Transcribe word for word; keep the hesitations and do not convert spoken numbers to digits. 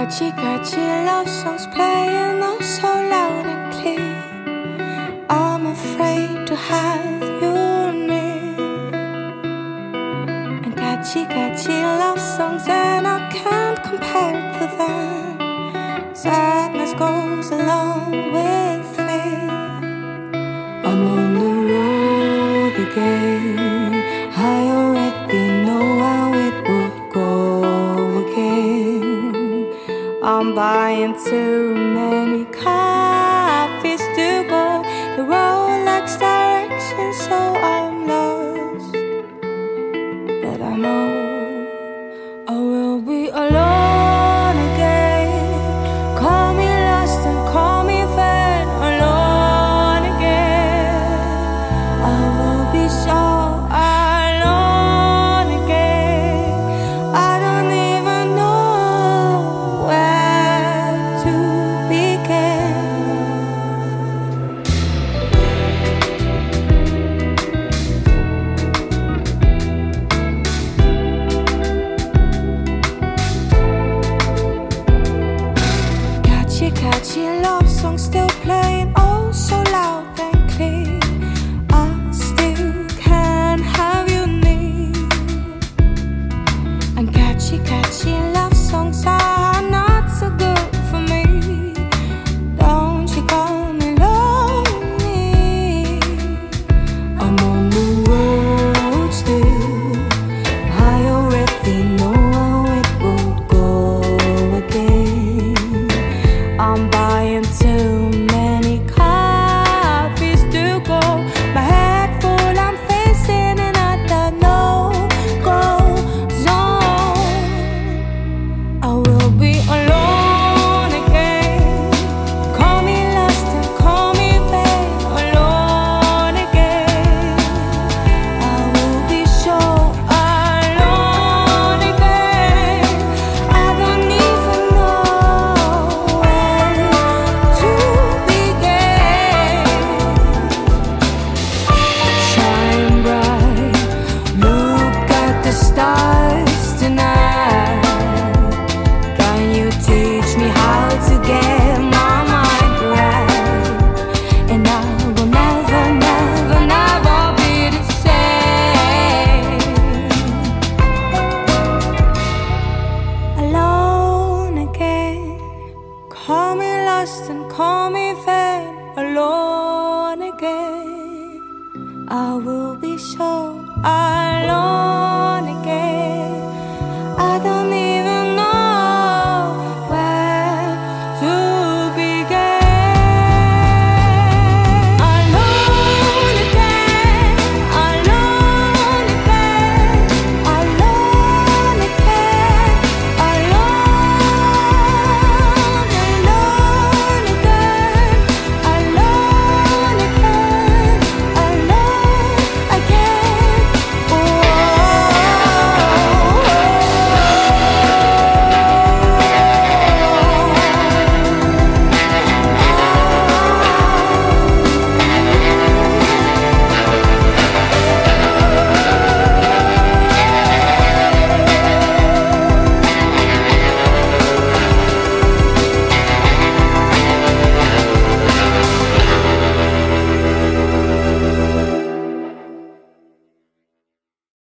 같이 love songs playing oh so loud and clear. I'm afraid to have you near. And 같이 같이 love songs and I can't compare to them. Sadness goes along with fear. I'm on the road again. I already know how it would go again. I'm buying too many coffees to go. The road lacks direction, so I'm lost. But I know I will be alone again. Call me lost and call me vain. Alone again. I will be so alone again. I don't even know where to begin. Catchy, catchy love songs still playing oh so loud and clear. I still can't have you near. And catchy, catchy love songs are not so good for me. Don't you call me lonely. I'm on the road still. I already know how it would go again. I'm buying too many coffees to go. My head full, I'm facing another no-go zone. I will be alone again. Call me lost and call me vain. Alone again. I will be so alone again. I don't even know where to begin. Shine bright, look at the stars tonight. Can you teach me how to get my mind right? And I will never, never, never be the same. Alone again. Call me lost and call me vain. Alone again. I will be so